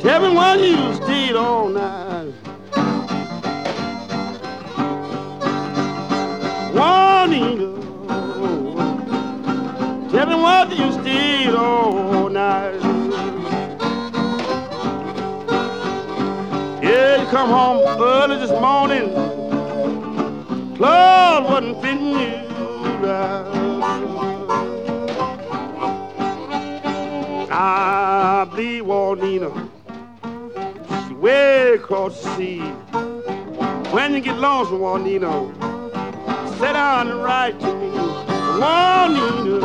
Tell me why you stayed all night. Juanita, tell me why you stayed all night. Yeah, you come home early this morning. Clothes wasn't fitting you right. I believe Juanita, she's way across the sea. When you get lonesome, Juanita, sit down and write to me. Juanita,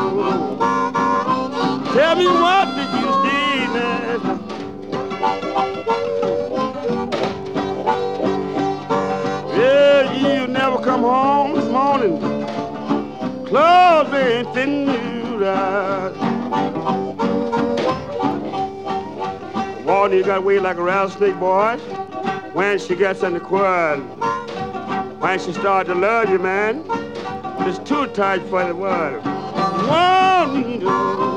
tell me what did you stay last night? Yeah, you never come home this morning. Clothes ain't fitting you right. Juanita got weight like a rattlesnake, boy. When she gets in the quad, when she starts to love you, man, it's too tight for the world. Juanita,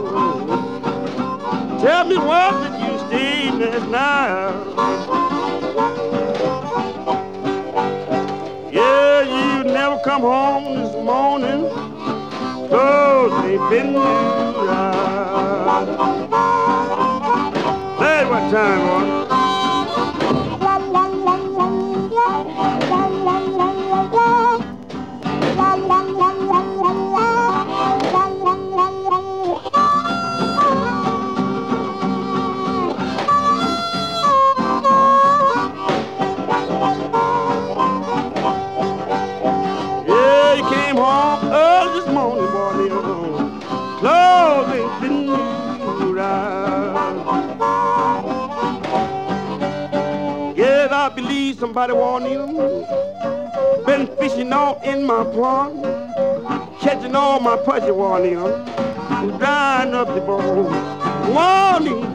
tell me what did you stay last night? Yeah, you never come home this morning. Clothes ain't fitting you right. Hey, what time, boy? Somebody Juanita been fishing all in my pond, catching all my pudgy Juanita, drying up the bone. Juanita,